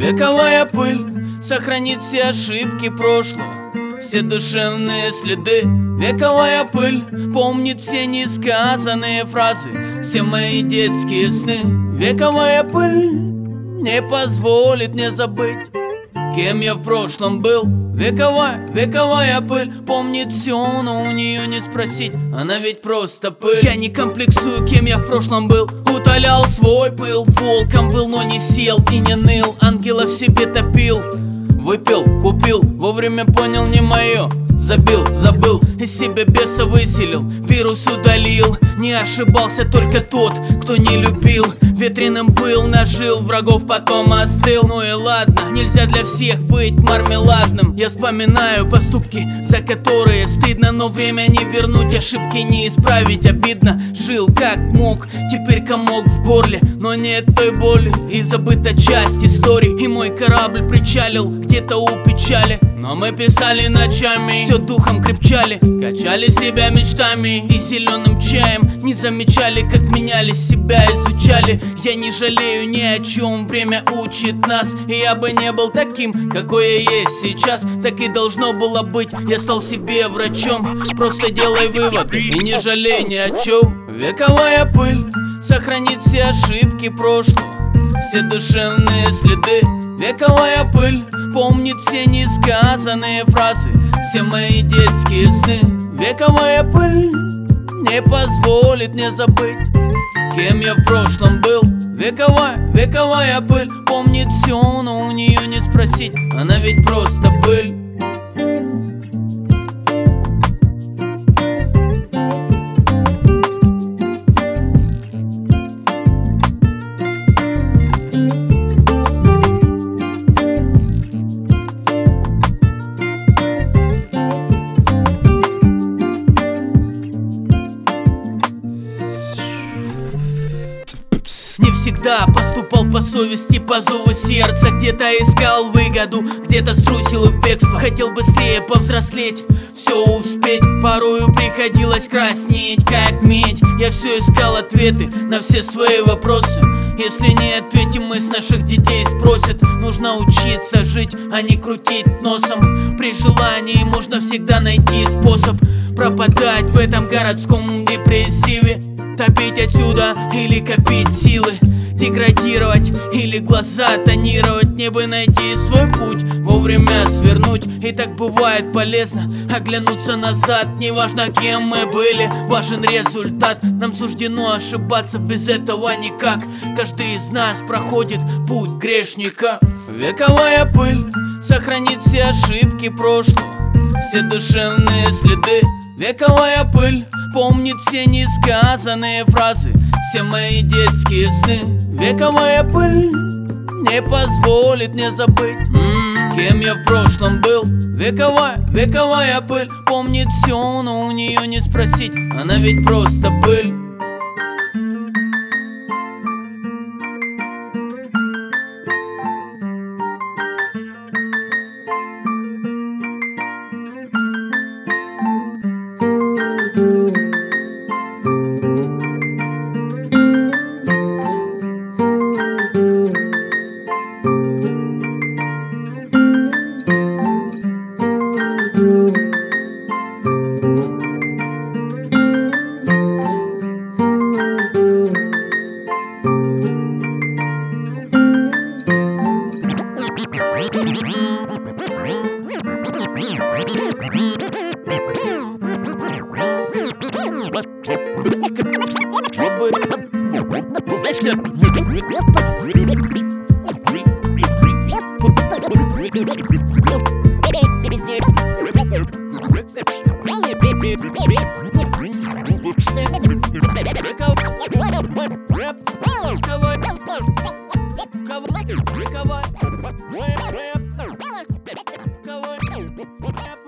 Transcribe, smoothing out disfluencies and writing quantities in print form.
Вековая пыль сохранит все ошибки прошлого, все душевные следы. Вековая пыль помнит все несказанные фразы, все мои детские сны. Вековая пыль не позволит мне забыть, кем я в прошлом был. Вековая пыль помнит все, но у нее не спросить, она ведь просто пыль. Я не комплексую, кем я в прошлом был. Утолял свой пыл, волком был, но не сел и не ныл. Ангела в себе топил, выпил, купил, вовремя понял, не мое. Забыл, из себя беса выселил, вирус удалил. Не ошибался только тот, кто не любил. Ветреным был, нажил, врагов потом остыл. Ну и ладно, нельзя для всех быть мармеладным. Я вспоминаю поступки, за которые стыдно, но время не вернуть, ошибки не исправить. Обидно, жил как мог, теперь комок в горле, но нет той боли. И забыта часть истории, и мой корабль причалил где-то у печали. Но мы писали ночами, все духом крепчали, качали себя мечтами и зеленым чаем. Не замечали, как менялись, себя изучали. Я не жалею ни о чем, время учит нас. И я бы не был таким, какой я есть сейчас. Так и должно было быть, я стал себе врачом. Просто делай выводы и не жалей ни о чем. Вековая пыль сохранит все ошибки прошлого, все душевные следы. Вековая пыль помнит все несказанные фразы, все мои детские сны. Вековая пыль не позволит мне забыть, кем я в прошлом был. Вековая пыль помнит все, но у нее не спросить, она ведь просто пыль. Не всегда поступал по совести, по зову сердца. Где-то искал выгоду, где-то струсил в бегство. Хотел быстрее повзрослеть, все успеть. Порою приходилось краснеть, как медь. Я все искал ответы на все свои вопросы. Если не ответим, мы с наших детей спросят. Нужно учиться жить, а не крутить носом. При желании можно всегда найти способ пропадать в этом городском депрессиве. Топить отсюда или копить силы, деградировать или глаза тонировать. Мне бы найти свой путь, вовремя свернуть. И так бывает полезно оглянуться назад. Неважно, кем мы были, важен результат. Нам суждено ошибаться, без этого никак. Каждый из нас проходит путь грешника. Вековая пыль сохранит все ошибки прошлого, все душевные следы. Вековая пыль помнит все несказанные фразы, все мои детские сны. Вековая пыль не позволит мне забыть, кем я в прошлом был. Вековая пыль помнит все, но у нее не спросить, она ведь просто пыль. Rap.